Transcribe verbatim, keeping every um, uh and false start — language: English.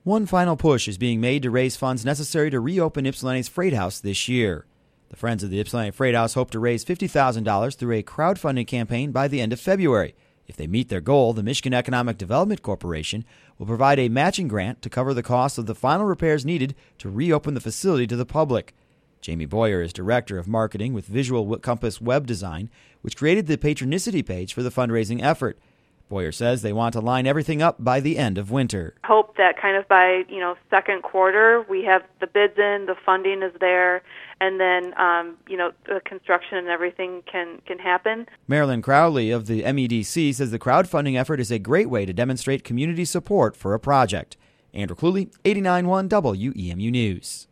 One final push is being made to raise funds necessary to reopen Ypsilanti's Freight House this year. The Friends of the Ypsilanti Freight House hope to raise fifty thousand dollars through a crowdfunding campaign by the end of February. If they meet their goal, the Michigan Economic Development Corporation will provide a matching grant to cover the cost of the final repairs needed to reopen the facility to the public. Jamie Boyer is Director of Marketing with Visual Compass Web Design, which created the Patronicity page for the fundraising effort. Boyer says they want to line everything up by the end of winter. Hope that kind of by, you know, second quarter, we have the bids in, the funding is there, and then, um, you know, the construction and everything can, can happen. Marilyn Crowley of the M E D C says the crowdfunding effort is a great way to demonstrate community support for a project. Andrew Cluley, eighty-nine point one W E M U News.